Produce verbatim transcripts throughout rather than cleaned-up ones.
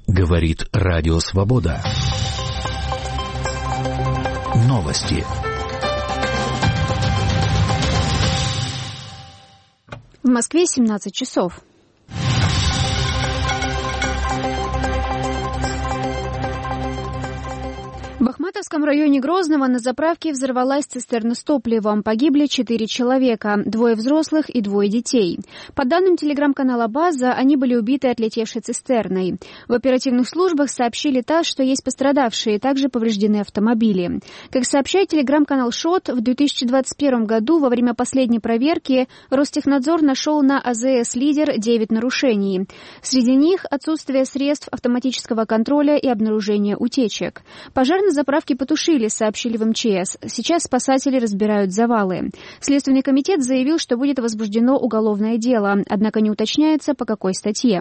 Говорит Радио Свобода. Новости. В Москве семнадцать часов. В Бахматовском районе Грозного на заправке взорвалась цистерна с топливом. Погибли четыре человека, двое взрослых и двое детей. По данным телеграм-канала «База», они были убиты отлетевшей цистерной. В оперативных службах сообщили ТАСС, что есть пострадавшие, также повреждены автомобили. Как сообщает телеграм-канал «Шот», в две тысячи двадцать первом году во время последней проверки Ростехнадзор нашел на АЗС «Лидер» девять нарушений. Среди них отсутствие средств автоматического контроля и обнаружение утечек. Пожар на заправке потушили, сообщили в эм че эс. Сейчас спасатели разбирают завалы. Следственный комитет заявил, что будет возбуждено уголовное дело, однако не уточняется, по какой статье.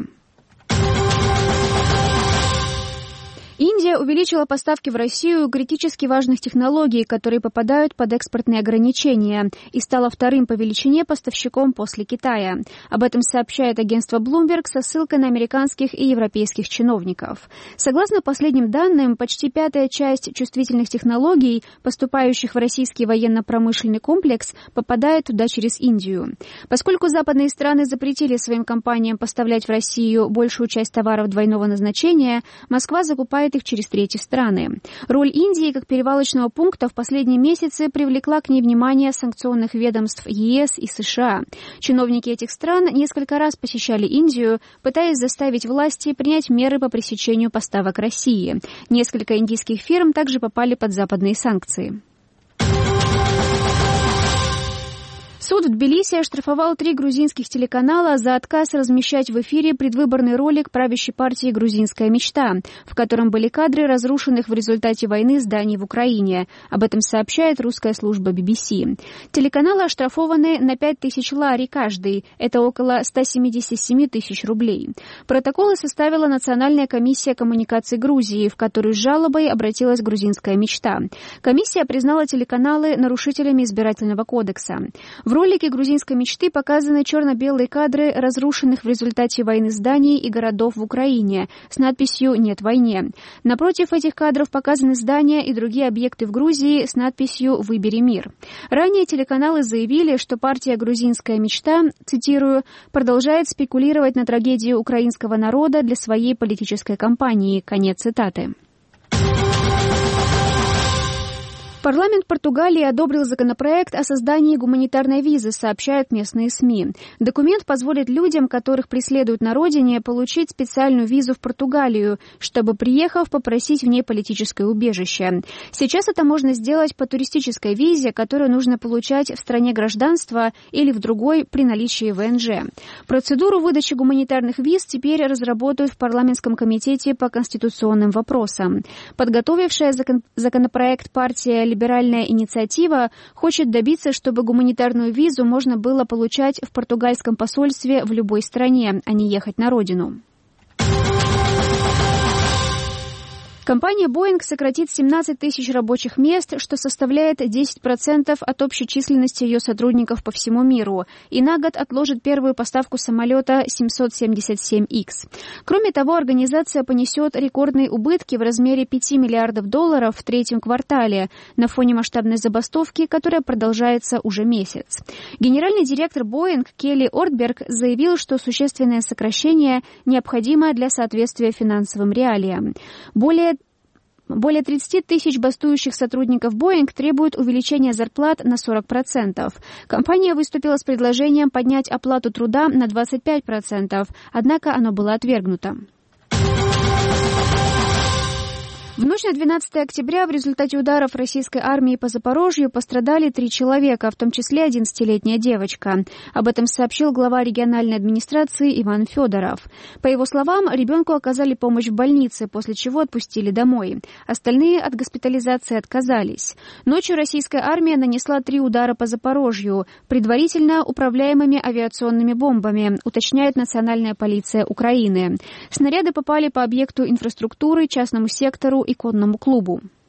Индия увеличила поставки в Россию критически важных технологий, которые попадают под экспортные ограничения, и стала вторым по величине поставщиком после Китая. Об этом сообщает агентство Bloomberg со ссылкой на американских и европейских чиновников. Согласно последним данным, почти пятая часть чувствительных технологий, поступающих в российский военно-промышленный комплекс, попадает туда через Индию. Поскольку западные страны запретили своим компаниям поставлять в Россию большую часть товаров двойного назначения, Москва закупает их через третьи страны. Роль Индии как перевалочного пункта в последние месяцы привлекла к ней внимание санкционных ведомств е эс и США. Чиновники этих стран несколько раз посещали Индию, пытаясь заставить власти принять меры по пресечению поставок России. Несколько индийских фирм также попали под западные санкции. Суд в Тбилиси оштрафовал три грузинских телеканала за отказ размещать в эфире предвыборный ролик правящей партии «Грузинская мечта», в котором были кадры разрушенных в результате войны зданий в Украине. Об этом сообщает русская служба би би си. Телеканалы оштрафованы на пять тысяч лари каждый. Это около ста семидесяти семи тысяч рублей. Протоколы составила Национальная комиссия коммуникаций Грузии, в которую с жалобой обратилась «Грузинская мечта». Комиссия признала телеканалы нарушителями избирательного кодекса. В ролике «Грузинской мечты» показаны черно-белые кадры разрушенных в результате войны зданий и городов в Украине с надписью «Нет войне». Напротив этих кадров показаны здания и другие объекты в Грузии с надписью «Выбери мир». Ранее телеканалы заявили, что партия «Грузинская мечта», цитирую, «продолжает спекулировать на трагедии украинского народа для своей политической кампании». Конец цитаты. Парламент Португалии одобрил законопроект о создании гуманитарной визы, сообщают местные СМИ. Документ позволит людям, которых преследуют на родине, получить специальную визу в Португалию, чтобы, приехав, попросить в ней политическое убежище. Сейчас это можно сделать по туристической визе, которую нужно получать в стране гражданства или в другой при наличии вэ эн жэ. Процедуру выдачи гуманитарных виз теперь разработают в парламентском комитете по конституционным вопросам. Подготовившая закон- законопроект партия «Либеральная инициатива» хочет добиться, чтобы гуманитарную визу можно было получать в португальском посольстве в любой стране, а не ехать на родину. Компания Boeing сократит семнадцать тысяч рабочих мест, что составляет десять процентов от общей численности ее сотрудников по всему миру, и на год отложит первую поставку самолета семьсот семьдесят семь икс. Кроме того, организация понесет рекордные убытки в размере пяти миллиардов долларов в третьем квартале на фоне масштабной забастовки, которая продолжается уже месяц. Генеральный директор Boeing Келли Ортберг заявил, что существенное сокращение необходимо для соответствия финансовым реалиям. Более Более тридцати тысяч бастующих сотрудников Boeing требуют увеличения зарплат на сорок процентов. Компания выступила с предложением поднять оплату труда на двадцать пять процентов, однако оно было отвергнуто. В ночь на двенадцатое октября в результате ударов российской армии по Запорожью пострадали три человека, в том числе одиннадцатилетняя девочка. Об этом сообщил глава региональной администрации Иван Федоров. По его словам, ребенку оказали помощь в больнице, после чего отпустили домой. Остальные от госпитализации отказались. Ночью российская армия нанесла три удара по Запорожью, предварительно управляемыми авиационными бомбами, уточняет Национальная полиция Украины. Снаряды попали по объекту инфраструктуры, частному сектору и конному клубу.